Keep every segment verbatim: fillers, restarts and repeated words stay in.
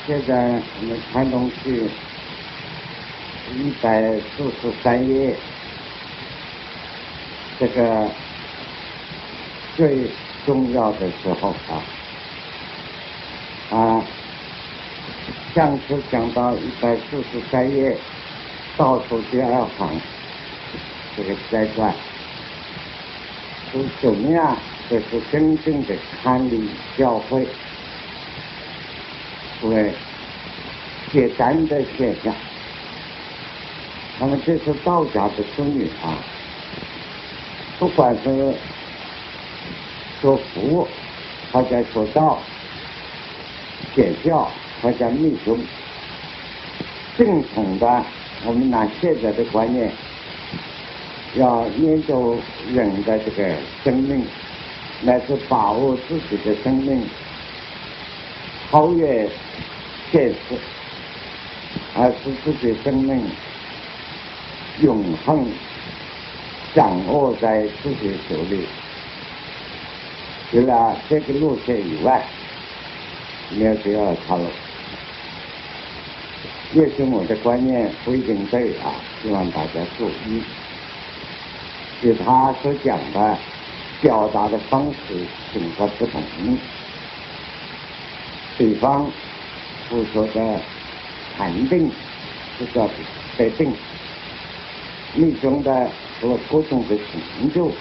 现在我们看东西一百四十三页，这个最重要的时候啊啊，上次讲到一百四十三页倒数第二行，这个再转是怎么样？这是真正的看理教会为简单的现象。那么这是道家的子女啊，不管是说佛或者说道、显教或者密宗，正统的我们拿现在的观念，要研究人的这个生命，乃是把握自己的生命，超越现实，而使自己生命永恒掌握在自己手里。除了这个路线以外，没有第二条路。也许我的观念不一定对啊，希望大家注意。与他所讲的表达的方式情况不同。比方佛说的禅定是叫得定，密宗的和各种的成就，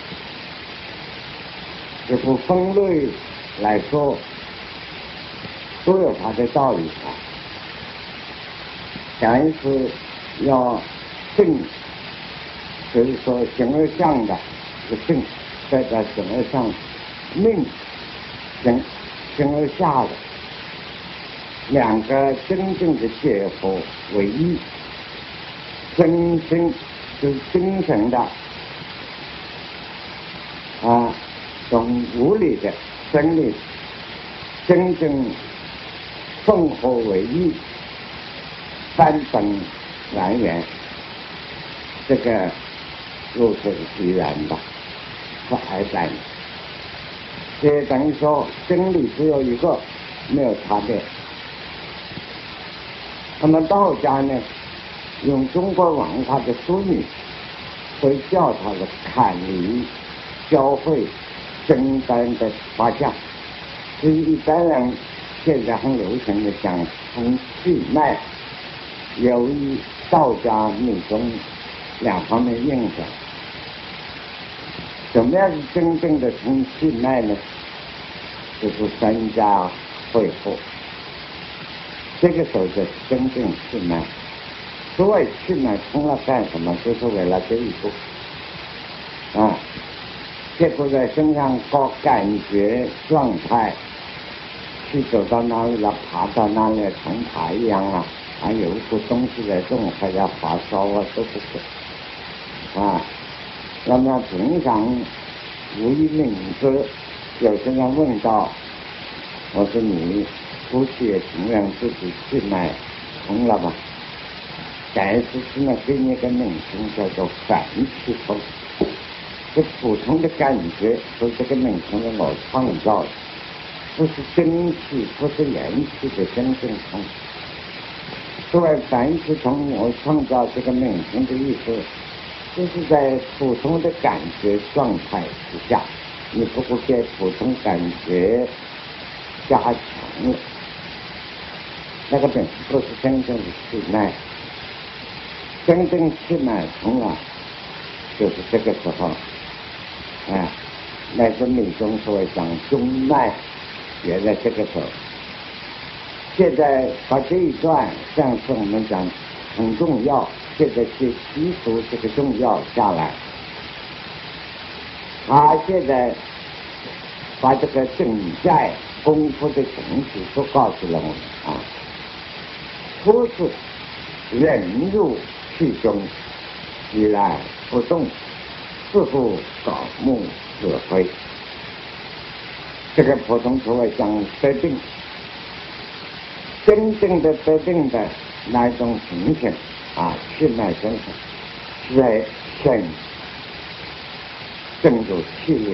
这不分类来说都有它的道理啊。但是要定，就是说形而上的这个定，再在形而上命形形而下的两个真正的结合为一，真正就是精神的啊，从物理的生理真正混合为一，三本来源，这个如是必然的，不挨单。这等于说真理只有一个，没有差别。那么道家呢，用中国文化的术语，会叫它的坎离教会真单的法相。所以一般人现在很流行的讲从气脉，由于道家密宗两方面影响。怎么样是真正的从气脉呢？就是三家会合，这个时候就是真正气脉。所谓气脉通了干什么？就是为了这一步啊，结果在身上搞感觉状态，去走到哪里了，爬到哪里成爬一样啊，还有一股东西在动，还要发烧啊，都不是啊。那么平常无一明知，有些人问到，我说你估计也承认自己气脉通了吧？但是现在给你一个名称叫做反气通，这普通的感觉是这个名称是我创造的，不是真气，不是元气的真正通。所谓反气通，我创造这个名称的意思，就是在普通的感觉状态之下，你不会给普通感觉加强了，那个本不是真正的气脉。真正气脉通了，就是这个时候，啊，乃至密宗所谓讲中脉，也在这个时候。现在把这一段，上次我们讲很重要，现在去提出这个重要下来。他现在把这个正在功夫的程序都告诉了我们啊，初次忍入气中，依然不动，似乎槁木死灰。这个普通所谓讲得定，真正的得定的那种形象啊，气脉形成是在身正入气里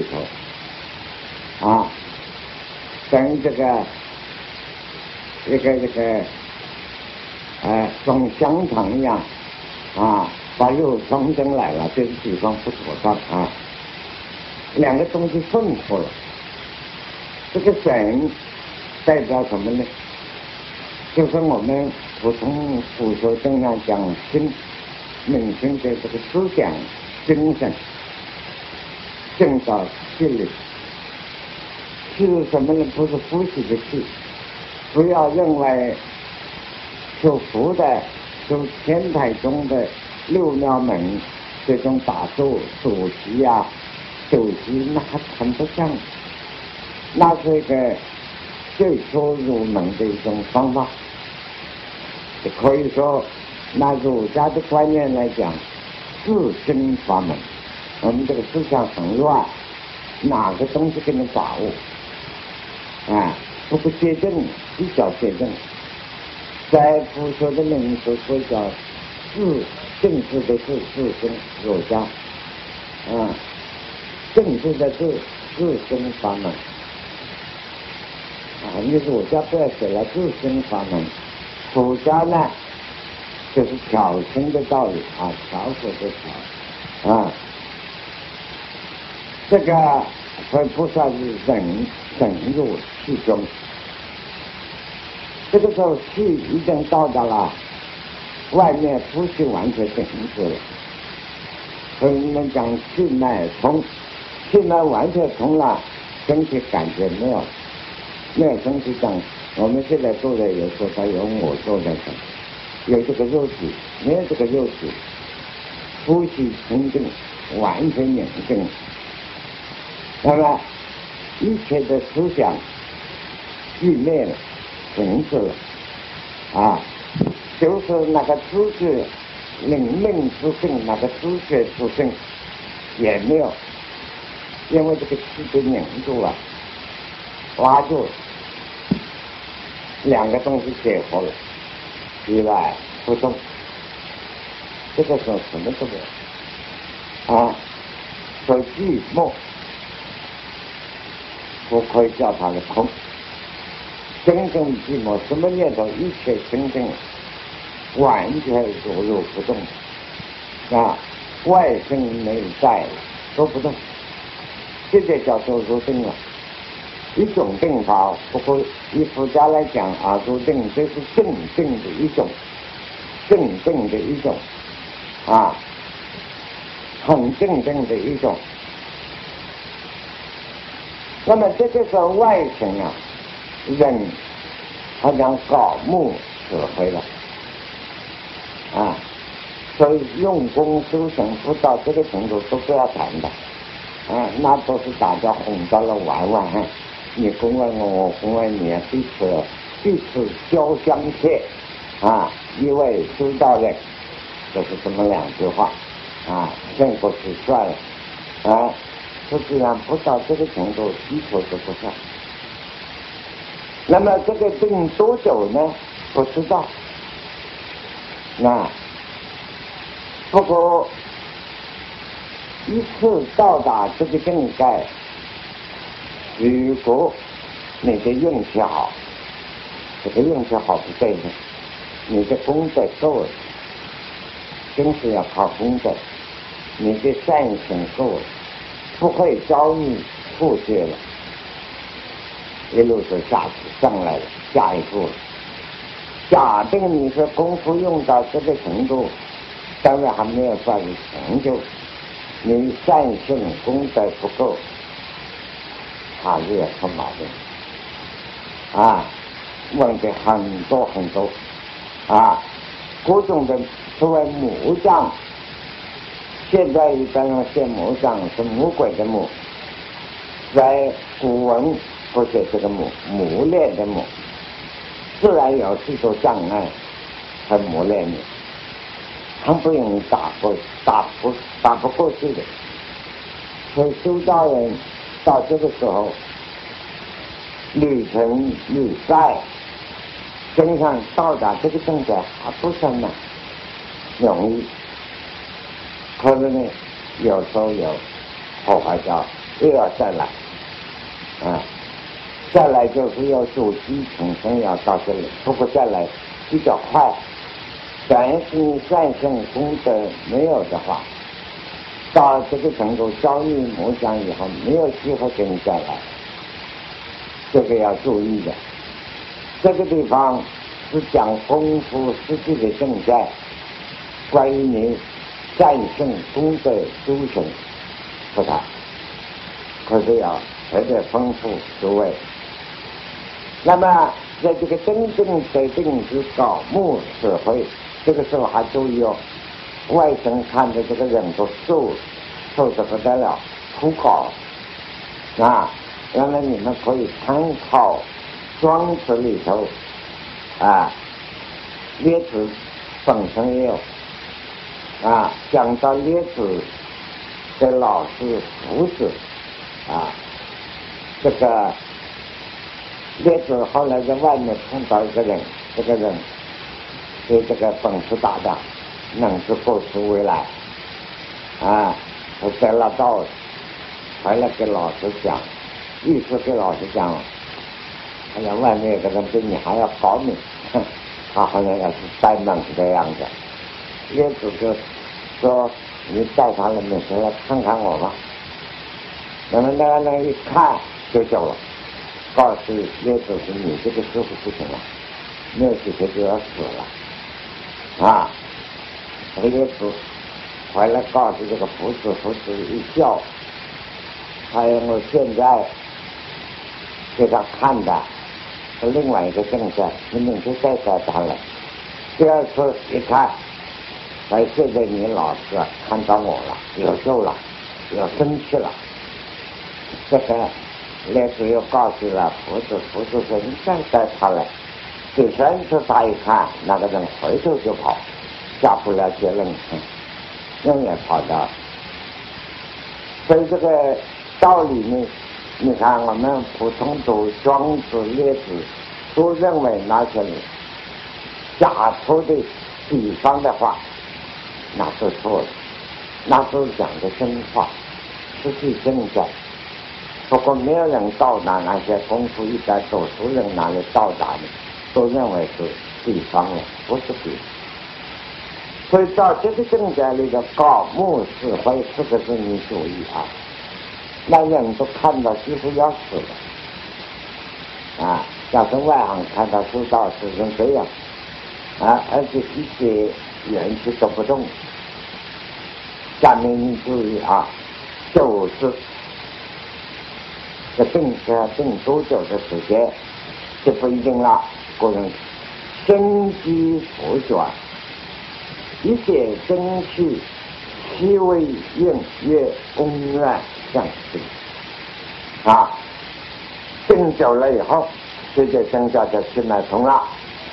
头啊，等这个这个这个装香肠一样啊，把肉装进来了，这个地方不妥当啊。两个东西混合了，这个神代表什么呢？就是我们普通古说经常讲心，民生的这个思想精神进到气里。气是什么呢？不是呼吸的气，不要认为属福的、属天台中的六妙门这种打坐数息啊、数息，那还谈不上，那是一个最初入门的一种方法。可以说，拿儒家的观念来讲，自身法门。我们这个思想很乱，哪个东西给你把握啊？不过戒正比较戒正，在佛说的名词说叫自政治的自自身儒家啊，政治的自自身法门啊，你儒家不要写了自身法门。佛家呢，就是调身的道理啊，调和的调啊。这个佛菩萨是忍忍入气中，这个时候气已经到达了外面呼吸完全停止了。所以你们讲气脉通，气脉完全通了，身体感觉没有，没有身体上。我们现在坐的有说他有我坐在上，有这个肉体，没有这个肉体，呼吸清净，完全宁静。那么一切的思想寂灭了，停止了啊，就是那个知觉灵命之性，那个知觉之性也没有，因为这个气被凝住了，挖住了。两个东西结合了，以外不动，这个时候什么都没有啊，所以寂寞，我可以叫它的空。真正寂寞，什么念头一切清净，完全如如不动啊，外生内在都不动，这就叫做入定了。一种定法，不过以佛家来讲啊，入定这是正定的一种，正定的一种啊，很正定的一种。那么这个时候外形啊，人好像搞木指挥了啊，所以用功修行不到这个程度都不要谈的啊，那都是大家哄到了玩玩。你恭维我，我恭维你，彼此彼此交相切啊！一位修道人，就是这么两句话啊，胜过是算了啊！实际上不到这个程度，一头都不算。那么这个定多久呢？不知道。那不过一次到达这个境界。如果你的运气好，这个运气好不对呢，你的功德够了，真是要靠功德，你的善行够了，不会遭遇挫折了，一路就下去上来了，下一步了。假定你是功夫用到这个程度，当然还没有算是成就，你善行功德不够，还是要出毛病啊！问题很多很多啊，各种的所谓魔障，现在一般人写魔障是魔鬼的魔，在古文不写这个魔，磨练的磨，自然有许多障碍和磨练你，很不容易打过，打不打不过去的。所以修道人到这个时候，旅程旅在身上到达这个境界还不是那么容易，可是呢，有时候有破坏掉，又要再来啊，再来就是要主机重生要到这里，不过再来比较快但是你善生功德没有的话，到这个程度朝遇暮相以后，没有机会跟你再来，这个要注意的。这个地方是讲功夫实际的正在，关于你战胜功德诸神不谈，可是要特别丰富诸位。那么在这个真正得定之高目智慧，这个时候还注意哦，外省看的这个人都瘦瘦得不得了，枯槁啊。那么你们可以参考庄子里头啊，列子本身也有啊，讲到列子的老师胡子啊，这个列子后来在外面碰到一个人，这个人对这个本事大的，能知过失未来啊，他得了道，回来给老师讲，意思给老师讲，好像外面有个人比你还要高明，他好像要是呆萌的样子。列子就说：“你带他了没事来看看我吧。”那么那个人一看就走了，告诉列子说：“你这个师傅不行了，没有几天就要死了。”啊，这个列子回来告诉这个胡子，胡子一笑，还有我现在给他看的是另外一个正在，你们就再带他了。第二次一看，哎，现在你老师看到我了，有救了，有生气了。这个列子又告诉了胡子，胡子说：“你再带他来。”第三次他一看，那个人回头就跑，下不了结论，人也跑掉。所以这个道理呢，你看我们普通读庄子、列子，都认为那些假出的比方的话，那是错的，那是讲的真话，实际正在。不过没有人到达那些功夫一般读书人那里到达的，都认为是比方了，不是比方。所以到这个正在里的高目智慧，这个是你注意啊，那人都看到几乎要死了啊！要是外行看到知道是成这样啊，而且一些元气都不动。下面你注意啊，就是这定这定多久的时间就不一定了。个人根基不转，一切真气气味应越公然相信啊，定久了以后，这就生叫做气脉通了，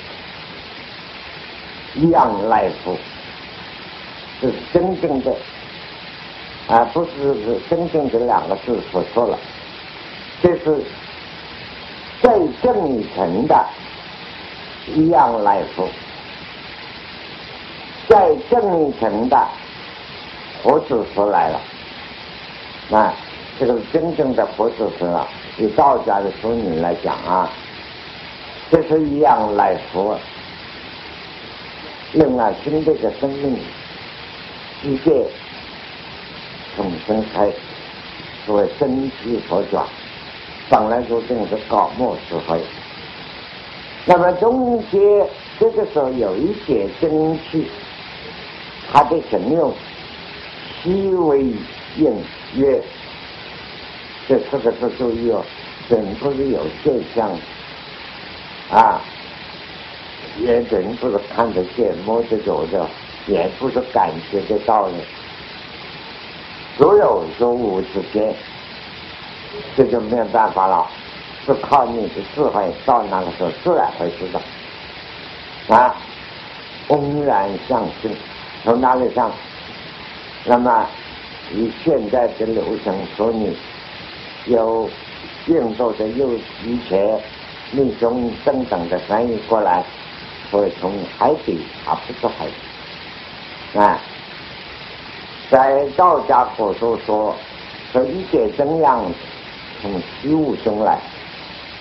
样来福，这是真正的啊，不是真正这两个字说错了，这是再正一层的一样来福，再正一层的佛子出来了，那这个是真正的佛子出了。以道家的俗语来讲啊，这是一样来福，令了新的一个生命世界重新开始，所谓生机佛转，本来就这个高莫智慧。那么中间这个时候有一些真气，它的形容细微隐约，这四个字注意哦，并不是有现象啊，也并不是看得见摸得着的，也不是感觉得到的，所有说无之间，这就没有办法了，是靠你的智慧，到那个时候自然会知道啊，公然相信，从哪里上？那么以现在的流程说，你有印度的有以前密宗等等的翻译过来，所以从海底啊，不是海底啊，在道家口中说，说一切真样从虚无中来，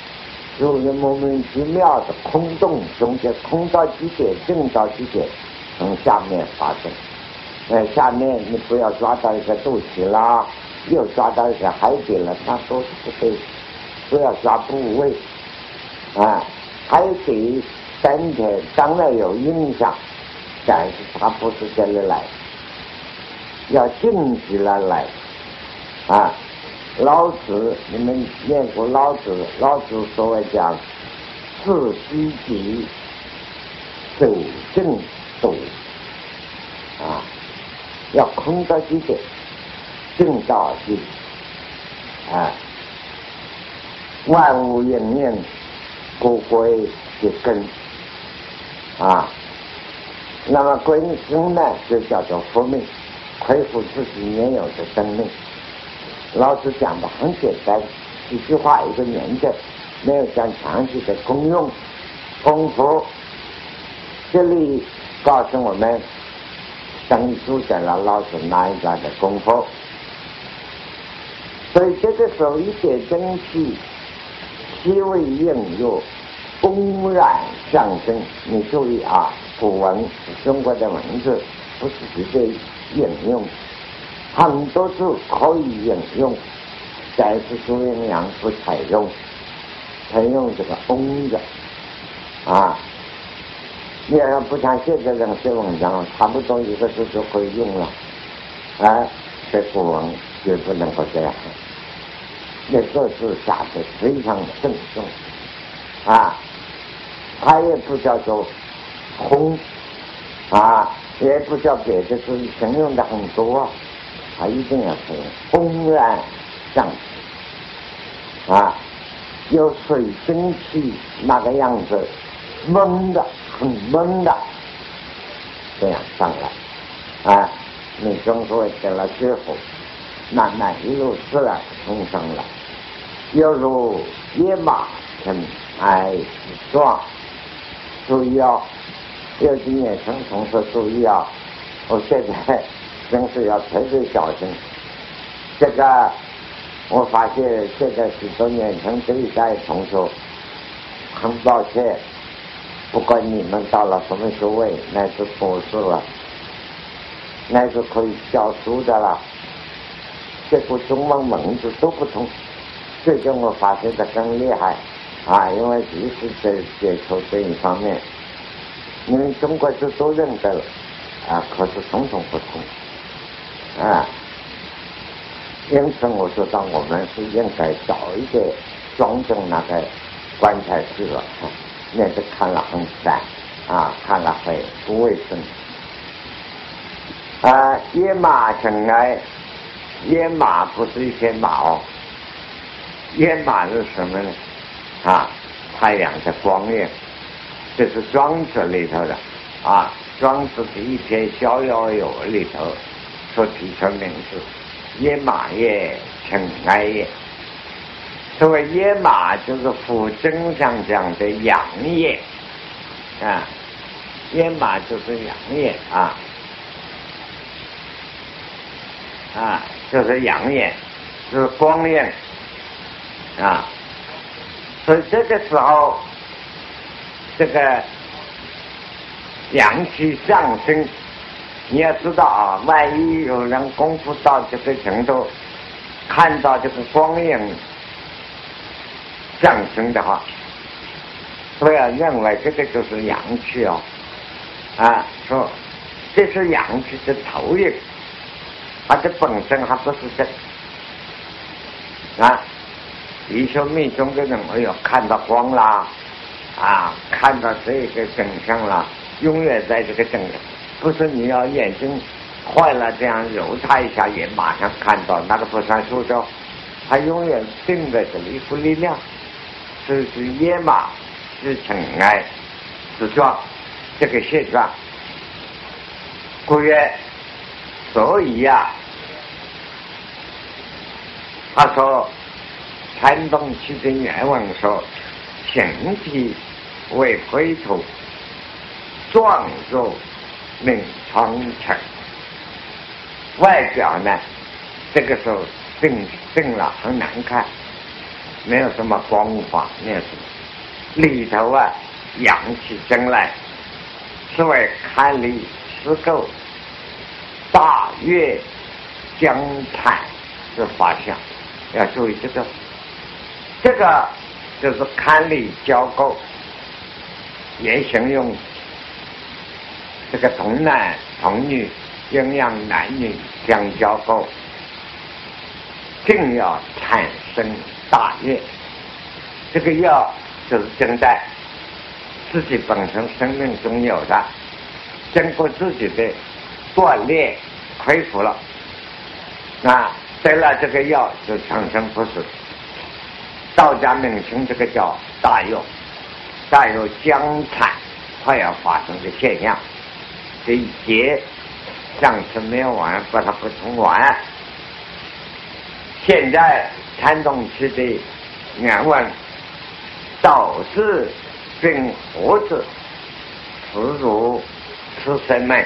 就是莫名其妙的空洞中间，空到极点，正到极点， 从下面发生。呃，下面你不要抓到一个肚脐啦，又抓到一个海底了，那都是不对，不要抓部位啊。海底身体当然有影响，但是它不是这里来，要静止了来啊。老子，你们念过老子？老子所谓讲自虚极，守正笃啊，要空到极点，正到极啊，万物应运，故归其根啊。那么归根呢，就叫做复命，恢复自己原有的生命。老子讲的很简单，一句话一个原则，没有讲详细的功用功夫。这里告诉我们，生出在了老子哪一段的功夫。所以这个时候一点真气，气味应用，公然上升。你注意啊，古文中国的文字不是直接应用，很多字可以应用，但是朱元璋不采用，采用这个翁的啊。你要不像现在人写文章，差不多一个字就可以用了，哎，这古文绝不能够这样，那个字下的非常郑重啊，它也不叫做空啊，也不叫别的字，形容的很多，它一定要是公然上去啊，有水蒸气那个样子，闷的很闷的，这样上来啊，你中所谓得了血火，慢慢一路自然冲上来，犹如野马乘埃壮。注意哦，有几年轻同学注意啊！我现在真是要特别小心。这个我发现现在许多年轻这一代同学，很抱歉，不管你们到了什么学位，乃至博士了，乃至可以教书的了，这个中文文字都不通。最近我发现的更厉害啊，因为一直在接触这一方面，因为中国字都认得了啊，可是统统不通啊。因此我说到我们是应该早一点庄正那个棺材去了，那是看了很散啊，看了很不卫生啊。野马乘埃，野马不是一些马哦，野马是什么呢？啊，太阳的光焰，这是庄子里头的啊，庄子的一篇《逍遥游》里头所提出名字，野马也，乘埃也。所谓野马，就是符经上讲的阳也啊，野马就是阳也啊啊，就是阳也，就是光焰啊。所以这个时候，这个阳气上升，你要知道啊，万一有人功夫到这个程度，看到这个光影上升的话，不要认为这个就是阳气哦，啊，说这是阳气的投影，它的本身还不是这啊。一些密宗的人，哎呦，看到光啦，啊，看到这个景象啦，永远在这个景象，不是你要眼睛坏了这样揉它一下也马上看到，那个不算数的，它永远定在这里一股力量，这是野马是尘埃之状，这个现状。故曰，所以呀、啊，他说。参东其真原文说，形体为灰土，状作命苍尘。外表呢，这个时候定定了很难看，没有什么光滑，没有什么里头啊阳气蒸来，所谓看里实构大月江产之法相，要注意这个，这个就是堪离交构，也形容这个童男童女、阴阳男女相交构，定要产生大业。这个要就是正在自己本身生命中有的，经过自己的锻炼恢复了，那得了这个药就产生不死。道家名称这个叫大药，大药将产快要发生的现象。这一节上次没有完，把它不通完。现在参洞区的原文导致并活子此如此生们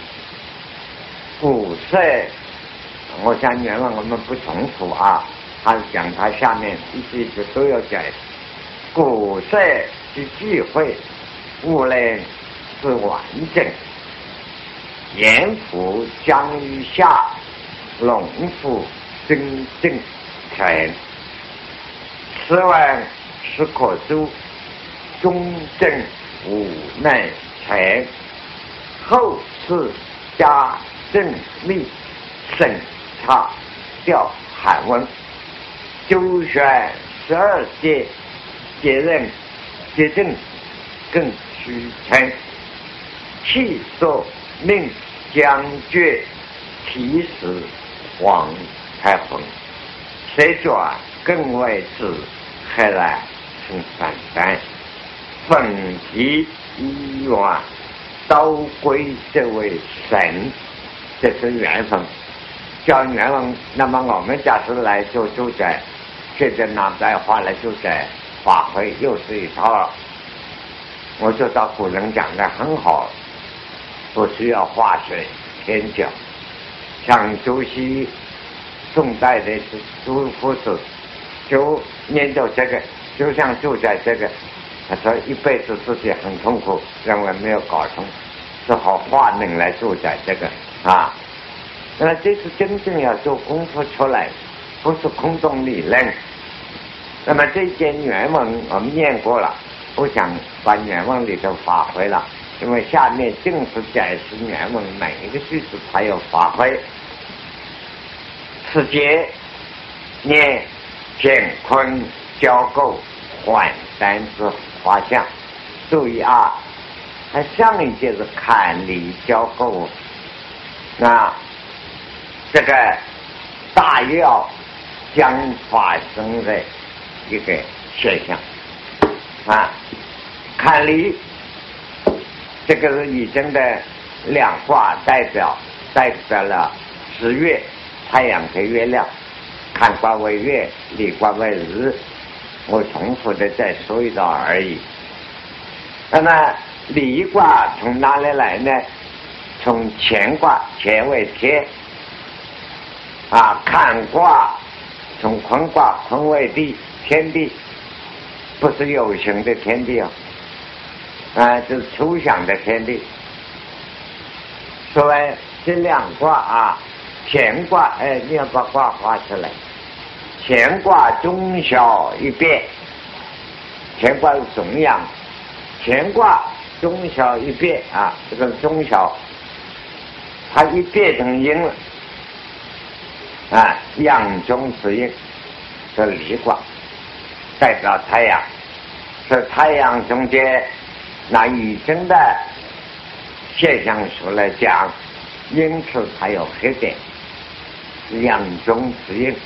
古色，我想原文我们不重复啊，他讲他下面一句一句都要讲。古色之聚会，物类之完整，严府将于下，龙府真正成。此文是可诛，中正无奈成。后世加正密审查调韩文，周旋十二届接任接政更虚称，气作命将决提示王开封，谁转更为之还来成三三本题医院刀归这位神，这是缘分叫缘分。那么我们假设来做主宰，现在拿白话来主宰发挥又是一套了。我觉得古人讲的很好，不需要化水添脚。像朱熹宋代的朱夫子就念到这个，就像就在这个，他说一辈子自己很痛苦，认为没有搞通，只好化能来主宰这个啊。那么这是真正要做功夫出来，不是空洞理论。那么这件原文我们念过了，不想把原文里头发挥了，因为下面正是解释原文每一个句子才有发挥。此节念乾坤交构缓单之画像，注意啊，它上一节是坎离交构，那这个大要将发生的一个现象啊，坎离这个是已经的两卦代表代表了十月，太阳和月亮，坎卦为月，离卦为日，我重复的再说一道而已。那么离卦从哪里来呢？从乾卦，乾为天啊，坎卦从坤卦，坤为地，天地不是有形的天地啊，啊，就是抽象的天地。所谓这两卦啊，乾卦，哎，你要把卦画出来。乾卦中小一变，乾卦是中阳，乾卦中小一变啊，这个中小，它一变成阴了啊，阳中之阴，是离卦，代表太阳，是太阳中间那已经的现象说来讲，因此才有黑点，阳中之阴。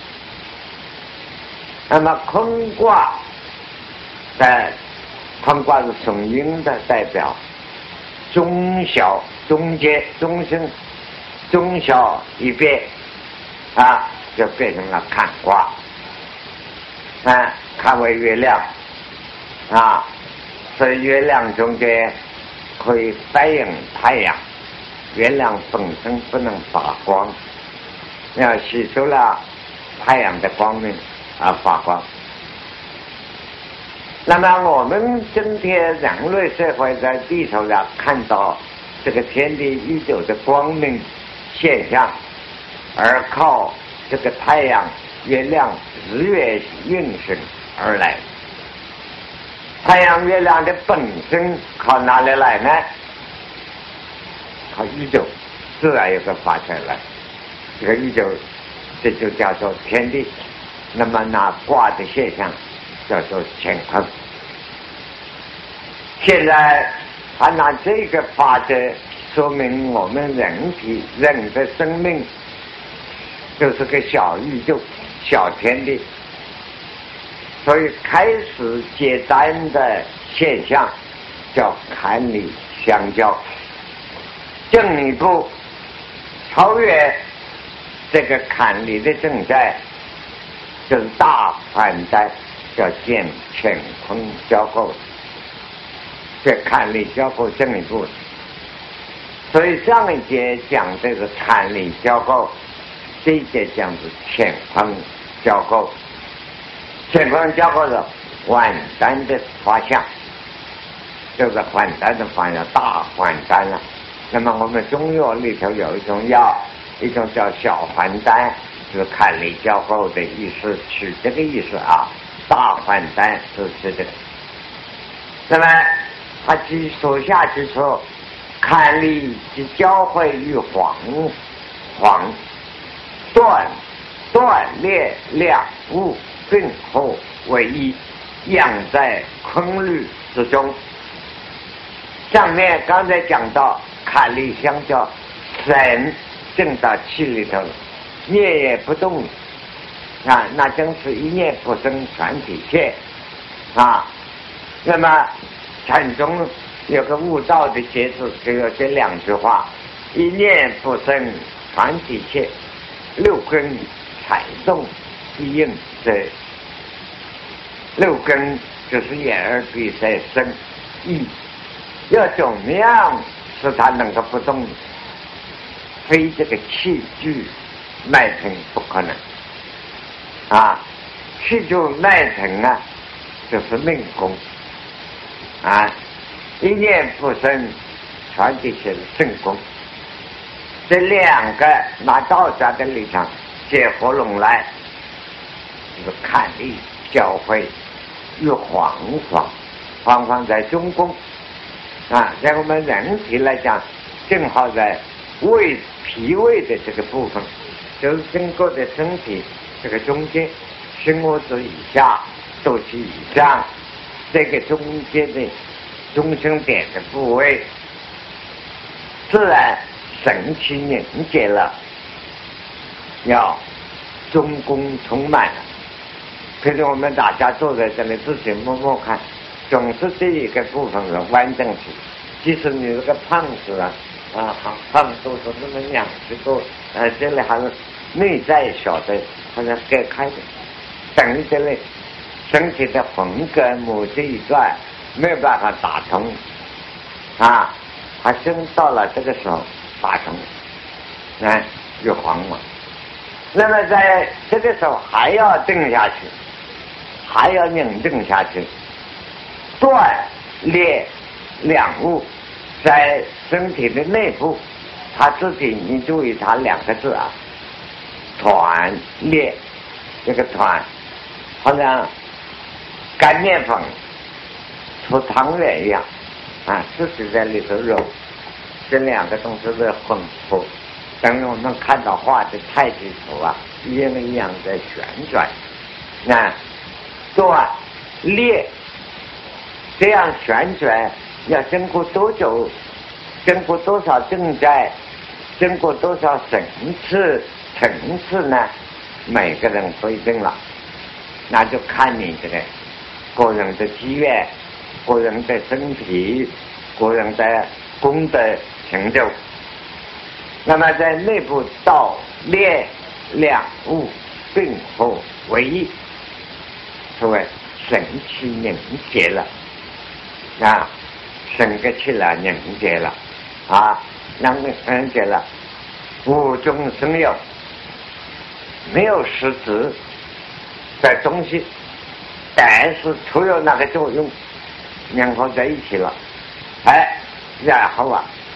那么坤卦在坤卦是属阴的代表，中小中间中心中小一变啊，就变成了坎卦啊，坎为月亮啊，所以月亮中间可以反映太阳，月亮本身不能发光，要吸收了太阳的光明而发光。那么我们今天人类社会在地球上看到这个天地宇宙的光明现象，而靠这个太阳、月亮、日月运行而来。太阳、月亮的本身靠哪里来呢？靠宇宙自然有个发出来，这个宇宙这就叫做天地。那么那卦的现象叫做乾坤。现在他拿这个法则说明我们人体人的生命就是个小宇宙、小天地，所以开始接单的现象叫坎离相交，进一步超越这个坎离的正在，就是大反在，叫见乾坤交构，这坎离交构进一步。所以上一节讲这个坎离交构，这一节讲是乾坤交构。乾坤交构的还丹的发相，就是还丹的方向，大还丹了。那么我们中药里头有一种药，一种叫小还丹，就是坎离交构的意思，取这个意思啊。大还丹是指这个。那么他继说下去说，坎离之交汇于黄黄断断裂两物并后为一，养在坤律之中。上面刚才讲到坎离相交，神进到气里头，念也不动啊，那真是一念不生全体切啊。那么禅宗有个悟道的节制，只有这两句话：一念不生全体切，六根采动一应者。六根就是眼耳鼻舌身意，要怎么样使它能够不动？非这个气聚脉腾不可能啊！气聚脉腾啊，就是命功啊！一念不生，全体是正功。这两个拿道家的立场结合拢来，就是坎离交汇与黄黄，黄黄在中宫啊，在我们人体来讲，正好在胃脾胃的这个部分，就是整个的身体这个中间，胸窝子以下、肚脐以上，这个中间的中心点的部位，自然神气凝结了，要中宫充满了。可是我们大家坐在这里自己摸摸看，总是这一个部分是完整体。即使你这个胖子啊，啊，胖都是那么两十多，呃，这里还是内在小的，好像隔开的，等于这里身体的横膈膜这一段没有办法打通，啊，还真到了这个时候打通，哎，有黄嘛。那么在这个时候还要定下去。还要拧定下去，断裂两物在身体的内部，它自己你注意它两个字啊，团裂，这个团好像干面粉出汤圆一样啊，自己在里头揉，这两个东西是混合。等我们看到画的太极图啊，一样一样在旋转，那。断裂这样旋转要经过多久？经过多少正在？经过多少层次层次呢？每个人不一定了，那就看你这个个人的机缘、个人的身体、个人的功德成就。那么在内部道裂两物并合为一。所谓神气凝结了啊，神个气了凝结了啊，凝凝结了，无中生有，没有实质的东西，但是出有那个作用，粘合在一起了，哎，然后啊，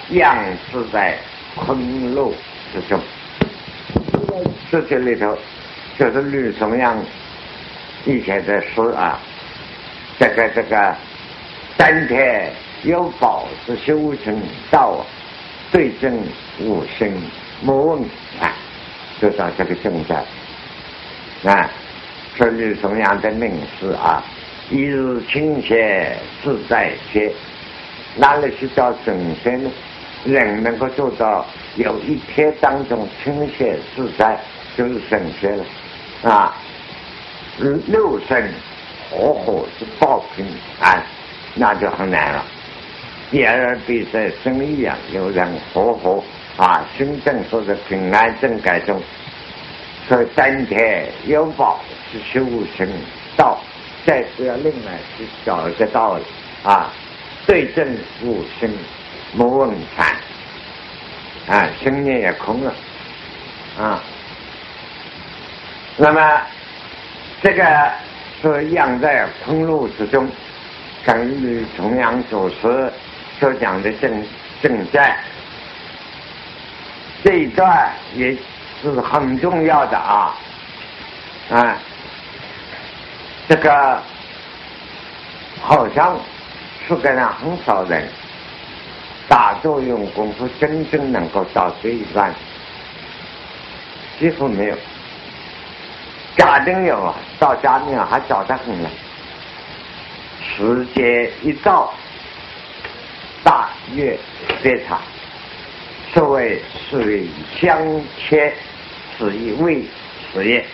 养自在昆路之中。这这里头就是吕崇阳以前的诗啊，这个这个丹田有宝之修成道，对症无生莫问啊，就到这个正在啊，说吕崇阳的名诗啊，一日清闲自在些，哪里去叫神仙呢？人能够做到有一天当中清闲自在，就是神仙了啊！六神活活是报平安，那就很难了。第二比在生一样，有人活活啊，心正说的平安正改中，所以丹田有宝是修行道，再不要另外去找一个道理啊，对症无心莫问禅啊，心念也空了啊。那么这个是养在昆路之中，跟吕崇阳祖师所讲的正正在这一段也是很重要的啊啊，这个好像是个人很少人打坐用功夫真正能够到这一段，几乎没有。假定有啊，到家里还早得很了。时间一到，大悦非常。所谓水相切，此一味实业。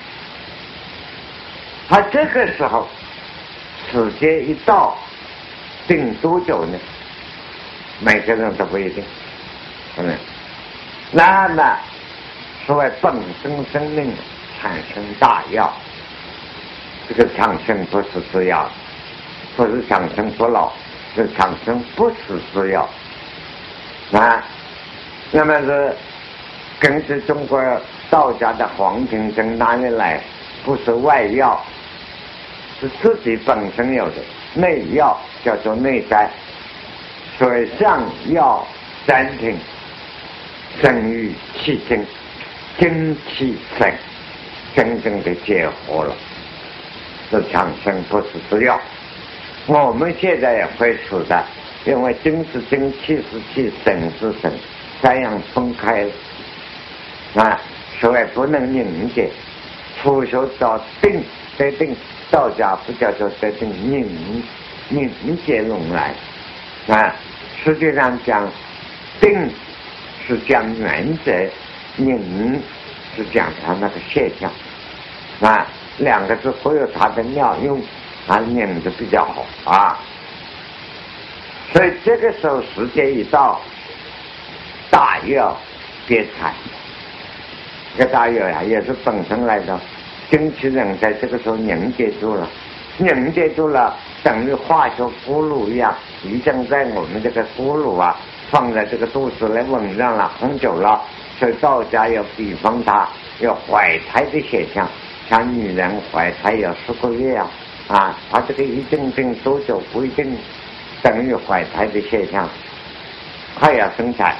他这个时候，时间一到，定多久呢？每个人都不一定。嗯，那么所谓本身生命产生大药，这个长生不死之药，不是长生不老，是长生不死之药啊。那么是根据中国道家的黄庭生哪里来？不是外药，是自己本身有的内药，叫做内在。所以上药三庭，生于气精，精气神，真正的解活了，是长生不死之药。我们现在也会吃的，因为精是精，气是气，神是神，三样分开了啊，所以不能凝结。初学到定得定，道家不叫做得定，凝凝结拢来啊。实际上讲，定是讲原则，凝是讲它那个现象啊，两个字都有它的妙用啊，拧的比较好啊。所以这个时候时间一到，大药别采，这个大药呀也是本身来的，精气人在这个时候凝结住了，凝结住了，等于化学锅炉一样，已经在我们这个锅炉啊放在这个肚子来温热了很久了。所以道家要比方它有怀胎的现象，像女人怀胎有十个月啊，啊，它这个一定定多久不一定等于怀胎的现象，它要生产。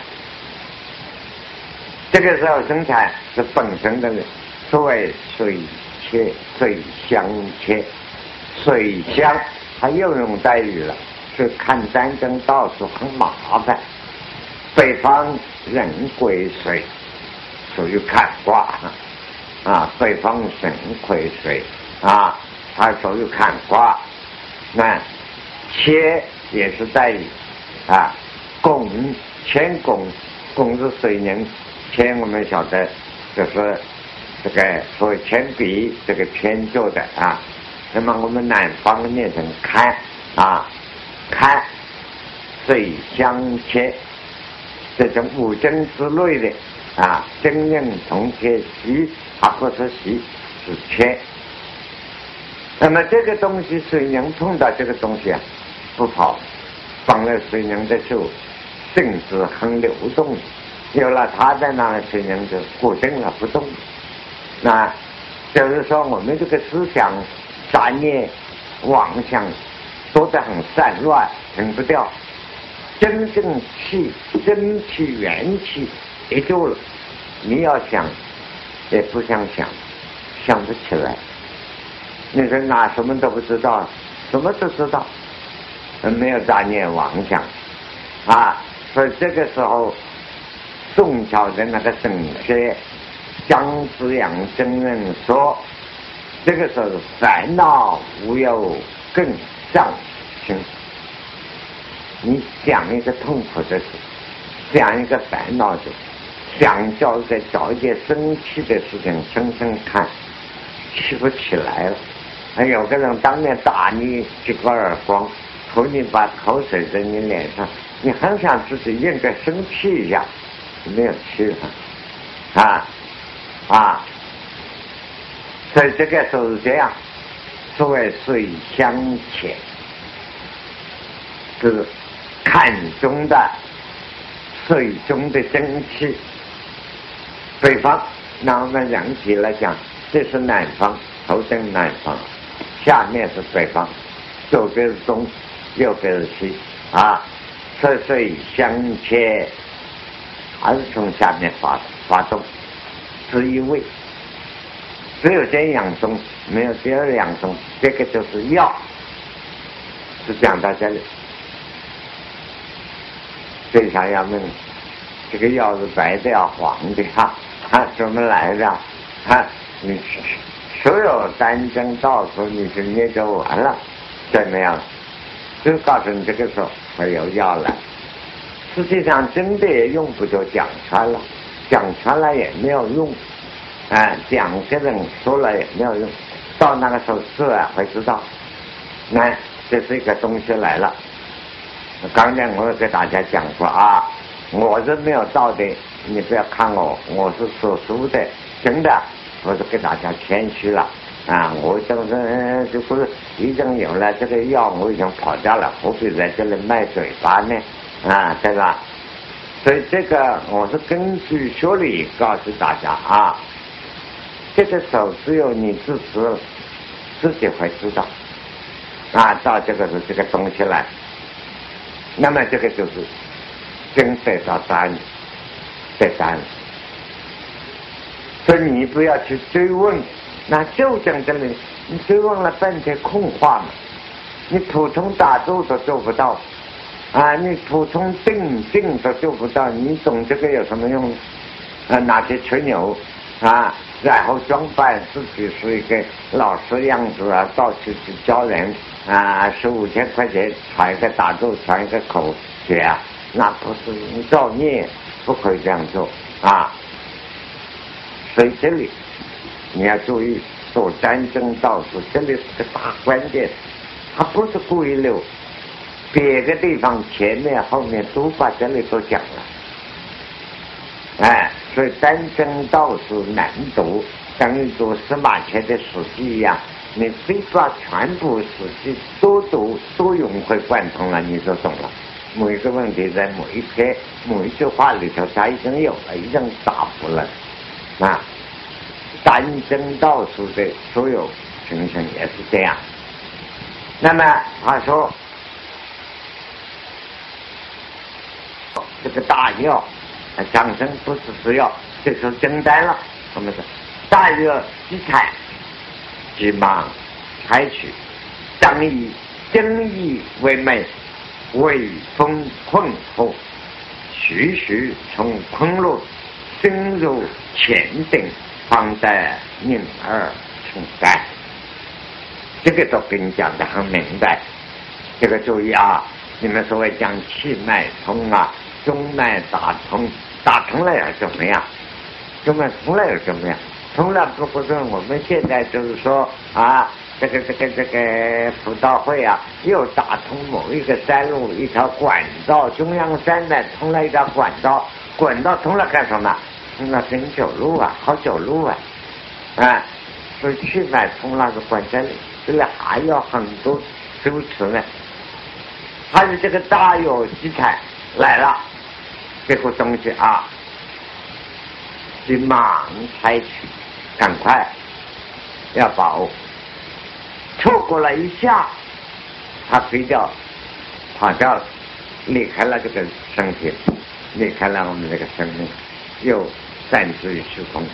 这个时候生产是本身的所谓水切水相切，水相它又用待遇了，所以看战争到处很麻烦。北方人癸水，属于坎卦啊，北方神癸水啊，它属于坎卦。那切也是待遇啊，拱铅拱拱是水凝，铅我们晓得就是这个所谓铅笔，这个铅做的啊。那么我们南方念成看啊，看水相切，这种五经之类的啊，真正同切习，它不是习，是切。那么这个东西水凝碰到这个东西啊，不跑，放了水凝的时候，性质很流动，有了它在那里，水凝就固定了不动。那就是说我们这个思想杂念妄想多得很散乱，停不掉真正气真气元气一度了，你要想也不想想，想不起来。你说那什么都不知道，什么都知道，没有杂念妄想啊。所以这个时候宋朝的那个圣贤姜子牙真人说，这个时候烦恼无有更上心。你想一个痛苦的事，想一个烦恼的，想找一个找一件生气的事情，生生看起不起来了。还有个人当面打你几个耳光，吐你把口水在你脸上，你很想自己应该生气一下，没有气了啊啊！所以这个时候是这样，所谓水相潜，是看中的水中的蒸汽。北方，那我们人体来讲，这是南方，头顶南方，下面是北方，左边是东，右边是西啊。这水相切，还是从下面发发动，是一位。只有这样种，没有第二样种，这个就是药。是讲到这里，非常要命。这个药是白的要黄的哈，啊，怎么来的？啊，你所有单针道术你是捏着完了，怎么样？就告诉你这个时候会有药来。实际上真的也用不着讲穿了，讲穿了也没有用。啊，讲个人说了也没有用，到那个时候自然会知道，那这是一个东西来了。刚才我给大家讲过啊，我是没有道的，你不要看我，我是说书的，真的，我是给大家谦虚了啊。我就是就是已经有了这个药，我已经跑掉了，何必在这里卖嘴巴呢？啊，对吧？所以这个我是根据学理告诉大家啊。这个时候只有你自己自己会知道啊，到这个是这个东西来，那么这个就是真得到答案，得答案。所以你不要去追问，那就在这里，你追问了半天空话嘛，你普通打坐都做不到啊，你普通定定都做不到，你懂这个有什么用啊？拿去吹牛啊，然后装扮自己是一个老师样子啊，到处去教人啊，十五千块钱传一个打坐，传一个口诀啊，那不是造孽，不可以这样做啊。所以这里你要注意，做战争道术，这里是个大关键，他不是故意留，别的地方前面后面都把这里都讲了。哎，所以单真道是难读，等于读司马迁的史记一样，你非把全部史记都读都融会贯通了，你就懂了。每一个问题在某一篇某一句话里头，它已经有了，已经答复了啊。单真道术的所有情形也是这样。那么他说这个大药长生不是吃药，这是真单了。我们说大药即采，即马采取，当以真意为美，为风困惑，徐徐从昆路深入浅定，方得宁而成干。这个都跟你讲得很明白。这个注意啊，你们所谓讲气脉通啊，中脉打通，打通了又怎么样？中脉通了又怎么样？通了不过是我们现在就是说啊，这个这个这个辅导会啊，又打通某一个山路一条管道，中央山脉通了一条管道，管道通了干什么？通了跟走路啊，好走路啊，啊，所以气脉通了是关键，这里还有很多修辞呢。还是这个大有集采来了，这个东西啊，就马上采取，赶快要把握，错过了一下，他飞掉跑掉了， 离开了这个身体，离开了我们这个生命，又暂至于虚空。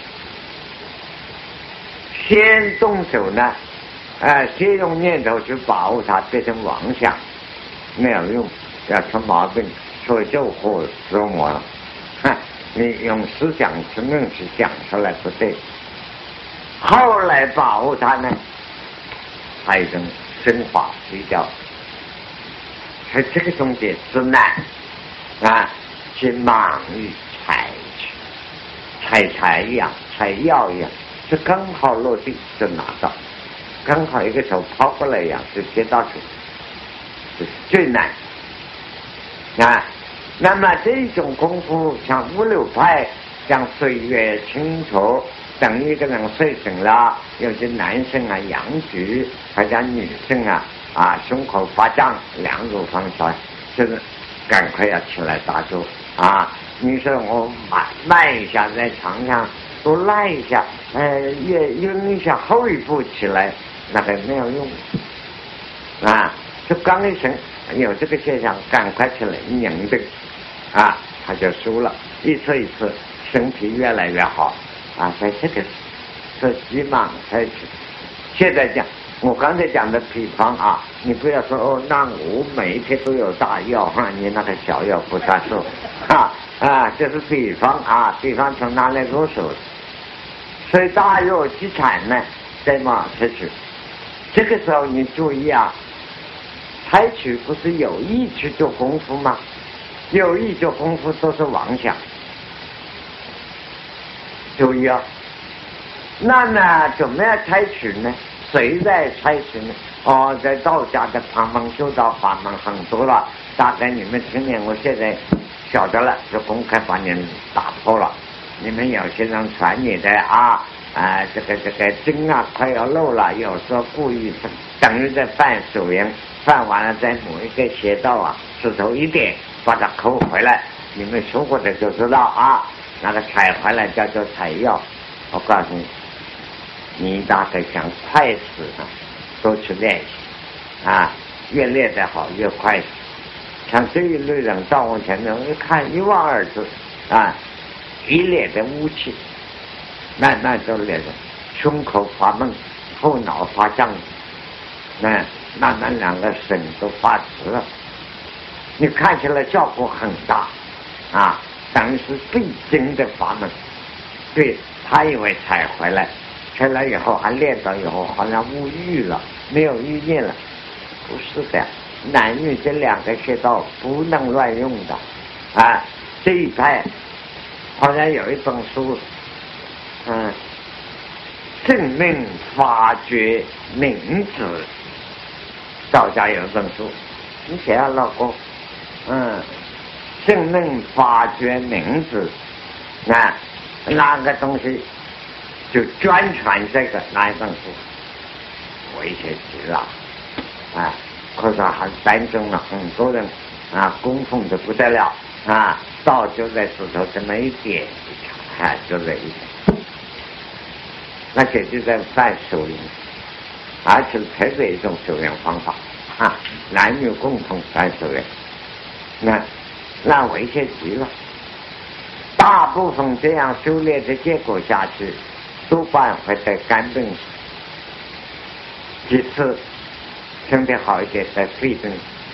先动手呢，呃，先用念头去把握它，变成妄想，没有用，要出毛病，所以就祸折磨了。哈，你用思想去硬去讲出来不对，后来把握它呢，还有一种升华比较，在这个中间之难啊，去忙于采取，采采一样，采药一样，是刚好落地就拿到，刚好一个手抛过来一样就接到手，这是最难啊。那么这种功夫，像五六派，像岁月清楚，等一个人睡醒了，有些男生啊阳举，或者女生啊啊胸口发胀，两乳房酸，就是赶快要起来打坐啊！你说我慢慢一下在床上多赖一下，呃，越晕一下，后一步起来那个没有用啊！就刚一声有这个现象，赶快起来拧的啊，他就输了，一次一次身体越来越好啊！在这个是急忙才去。现在讲我刚才讲的比方啊，你不要说哦，那我每一天都有大药哈，你那个小药不算数啊啊，这是比方啊，比方从哪里入手？所以大药积产呢，再嘛采取。这个时候你注意啊，采取不是有意去做功夫吗？有意做功夫都是妄想，注意啊。那么怎么样采取呢？谁在采取呢？哦，在道家的旁门修道法门很多了，大概你们听见我现在晓得了，就公开把你们打破了。你们有些人传你的啊啊，这个这个经啊快要漏了，有时候故意等于在犯手淫，犯完了在某一个邪道啊指头一点把它抠回来，你们说过的就知道啊，那个采回来叫做采药。我告诉你，你大概想快死呢，多去练习啊，越练得好越快死。像这一类人到我前面一看一望而知啊，一脸的污气，慢慢就练着胸口发闷，后脑发胀，那慢慢两个肾都发直了。你看起来效果很大啊，但是必经的法门。对，他以为采回来，采来以后还练到以后好像无欲了，没有欲念了，不是的。男女这两个穴道不能乱用的啊。这一派好像有一本书，嗯，正命发觉明子，道家有一本书，你写啊，老公，嗯，正命发觉明子，那那个东西就专传这个那一本书，危险极了啊！可是还单中了很多人啊，供奉的不得了啊，道就在石头这么一点，啊，就这一点，那些就在犯手淫，而且特别一种手淫方法啊，男女共同犯手淫，那那危险极了。大部分这样修炼的结果下去，多半会得肝病，其次身体好一点得肺病，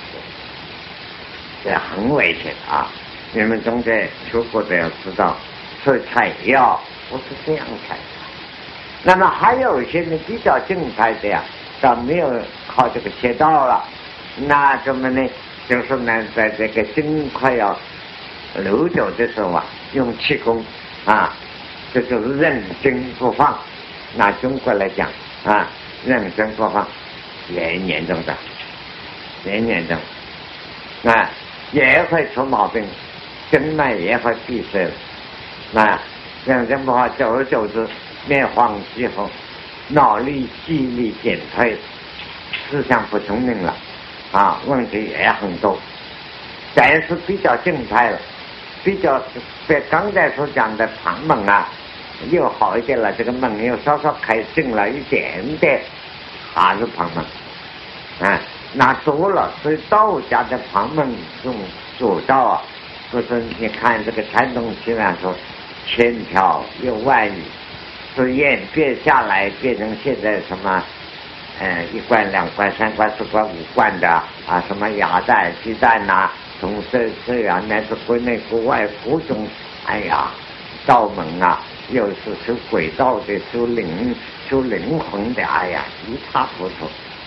这很危险啊！你们中间学过的要知道，所以采药不是这样采。那么还有一些呢比较静态的呀，倒没有靠这个邪道了，那怎么呢？就是呢，在这个经快要流走的时候啊，用气功啊，这就是认真不放。拿中国来讲啊，认真不放也严重的，也严重啊，也会出毛病，经脉也会闭塞了啊。认真不放，久而久之面黄肌红，脑力记忆力减退，思想不聪明了啊，问题也很多。但是比较静态了，比较在刚才所讲的旁门啊又好一点了，这个门又稍稍开进了一点点，还是旁门啊，那多了。所以道家的旁门用主道啊，不是你看这个禅宗经上说，千条有万语，是演变下来变成现在什么，呃，一罐、两罐、三罐、四罐、五罐的啊，什么鸭蛋、鸡蛋呐、啊，从这这样乃至国内国外各种，哎呀，道门啊，又是修轨道的，修灵修灵魂的，哎呀，一塌糊涂，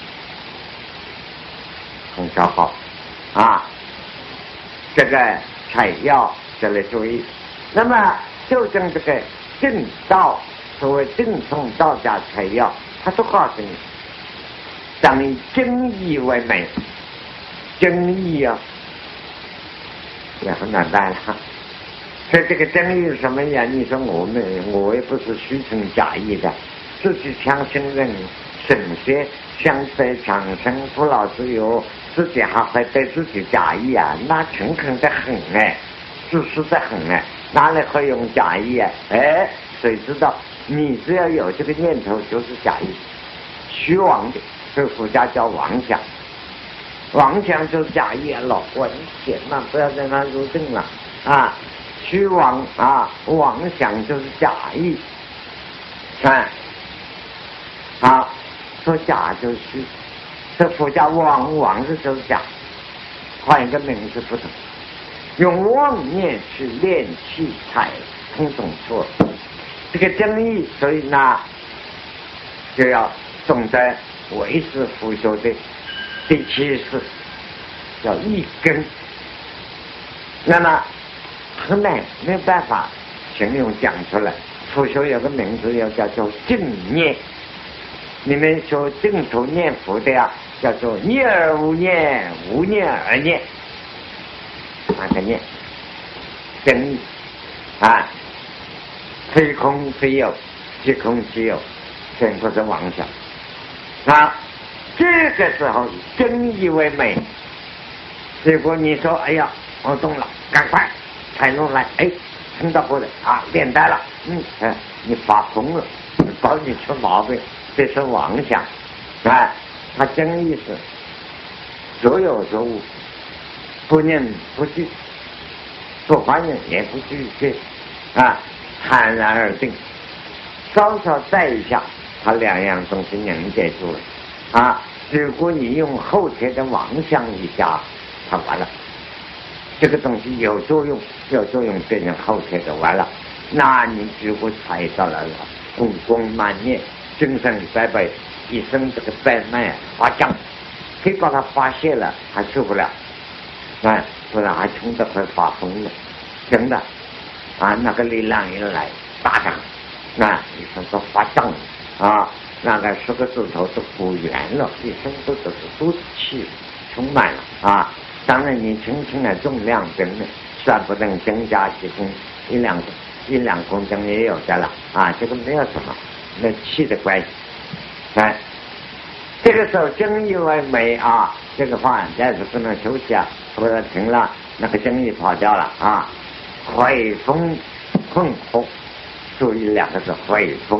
很糟糕啊！这个采药这类注意。那么就证这个正道，所谓正统道家采药，他都告诉你，当以真义为美，真义啊，也很难办了。所以这个真义是什么呀？你说我们我也不是虚情假意的，自己强行认神学，相对长生不老之有，自己还会对自己假意啊，那诚恳的很哎，自私的很哎，哪里会用假意啊？哎，谁知道？你只要有这个念头，就是假意，虚妄的，所以佛家叫妄想。妄想就是假意啊，老我你千万不要在那入定了啊！虚妄啊，妄想就是假意，看啊，说假就是虚，这佛家妄妄是就是假，换一个名字不同，用妄念去练气才通懂错这个真义，所以呢，就要懂得唯识佛学的第七识，叫一根。那么很难，没有办法形容讲出来。佛学有个名字要叫做正念，你们说正途念佛的呀，叫做念而无念，无念而念，那个念真义啊，非空非有，即空即有，全部是妄想。那这个时候真义为美。结果你说哎呀我懂了，赶快才弄来，哎听到过的啊练呆了，嗯哎你发疯了，搞你出毛病，这是妄想啊。他真意是所有所无，不念不惧，不欢迎也不惧惧啊，坦然而定，稍稍带一下，他两样东西凝结住了啊。如果你用后天的妄想一下，他完了，这个东西有作用，有作用变成后天的完了，那你如果踩到了功功满面，精神百倍，一生这个百脉发胀，可以把它发泄了，还受不了，啊，不然还穷得快发疯了，真的啊，那个力量一来大涨，那一生都发胀啊，那个十个指头都鼓圆了，一生都都是都是气充满了啊。当然你轻轻的重量等等算不能增加几公一两一两公斤也有的了啊，这个没有什么那气的关系。哎，这个时候真义为美啊，这个话但是不能休息啊，不然停了那个真义跑掉了啊。汇风混合，注意两个字汇风，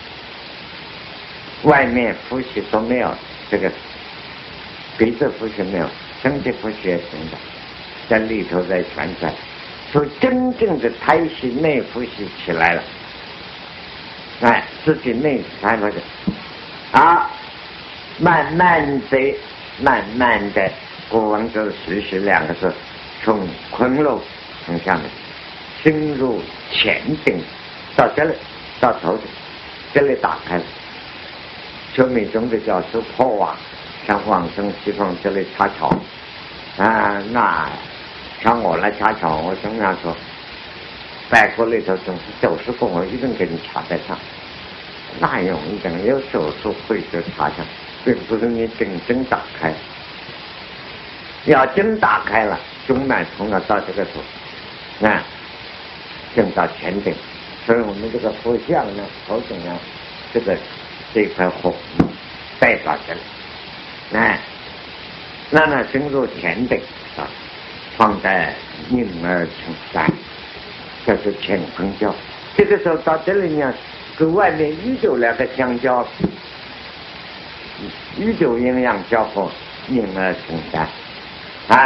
外面呼吸都没有，这个鼻子呼吸没有，身体呼吸也行的，在里头再传出来，所以真正的胎息内呼吸起来了，哎，自己内传出去啊，慢慢的慢慢的国王就是徐徐两个字从昆路从下面深入前顶到这里到头顶，这里打开了，秋美中的叫是破瓦，像往生西方这里插桥啊，那像我来插桥，我经常说外国里头总是九十公我一定给你插在上，那容易的，有手术会就插上，并不是你真正打开，要真打开了，中脉从了到这个头啊，正到前顶，所以我们这个佛像呢，头顶呢，这个这块红带到这里，哎，那呢深入前顶啊，放在宁儿成山，这是乾坤教。这个时候到这里呢，跟外面宇宙两个相交，宇宙阴阳交合，宁儿成山啊，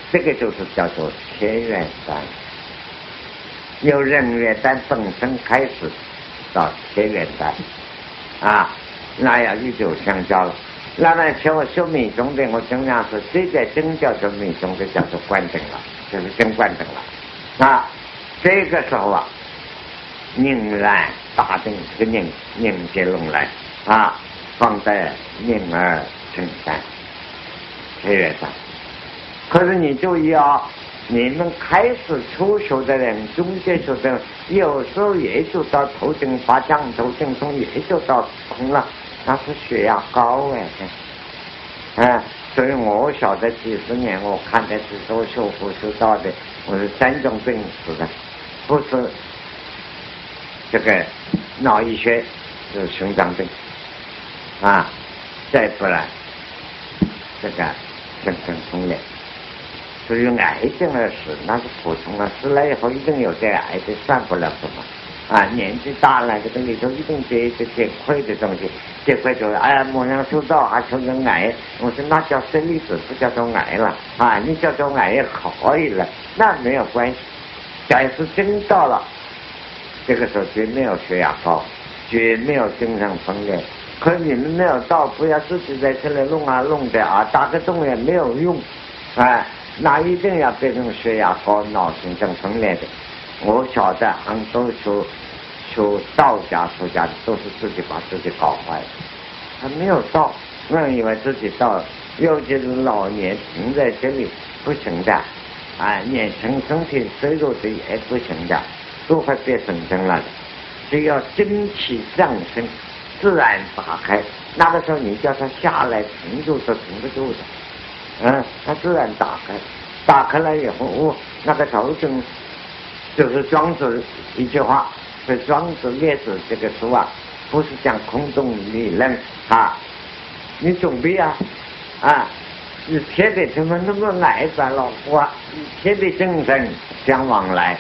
这个就是叫做天元丹，由人元丹本身开始到天元丹啊，那要宇宙相交了。那么学我修密宗的，我经常说，这个真叫做密宗，这叫做观等了，就是真观等了。那这个时候啊，凝然大定，这个凝凝结拢来啊，放在凝而成丹，天元丹。可是你注意啊，你们开始初学的人、中学学的人，有时候也就到头顶发降、头顶痛，也就到空了，那是血压高哎，啊，所以我晓得几十年，我看的是都修复修道的，我是三种病死的，不是这个脑溢血，就是胸脏病啊，再不然这个精神分裂。至于癌症的事，那是普通的，死了以后一定有这癌的，算不了什么啊。年纪大了，这个里头一定结这结块的东西，结块就哎呀，模样修道还修成癌。我说那叫生离子，不叫做癌了啊，你叫做癌也可以了，那没有关系。但是真到了这个时候，绝没有血压高，绝没有精神分裂。可你们没有到，不要自己在这里弄啊弄的啊，打个洞也没有用，哎。那一定要变成血压高、脑神经分裂的。我晓得很多修修道家、出家的都是自己把自己搞坏的，他没有道，那以为自己道，尤其是老年停在这里不行的，啊，年轻身体衰弱的也不行的，都会变神经了的。只要真气上升，自然打开，那个时候你叫他下来停住是停不住的。嗯，它自然打开，打开了以后，哦，那个头针就是庄子一句话，是庄子列子这个书啊，不是讲空洞理论啊，你准备啊啊，一切的怎么那么矮在了哇，一切的精神相往来，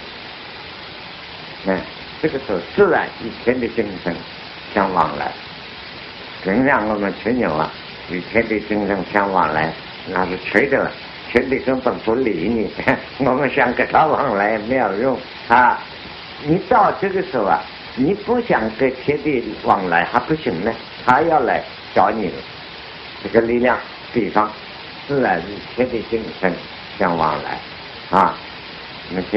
嗯，这个是自然一切的精神相往来，更让我们吹牛啊。与天地精神相往来，那是吹的了。天地根本不理你，我们想跟他往来没有用啊！你到这个时候啊，你不想跟天地往来还不行呢，他要来找你了。这个力量，比方自然与天地精神相往来啊。那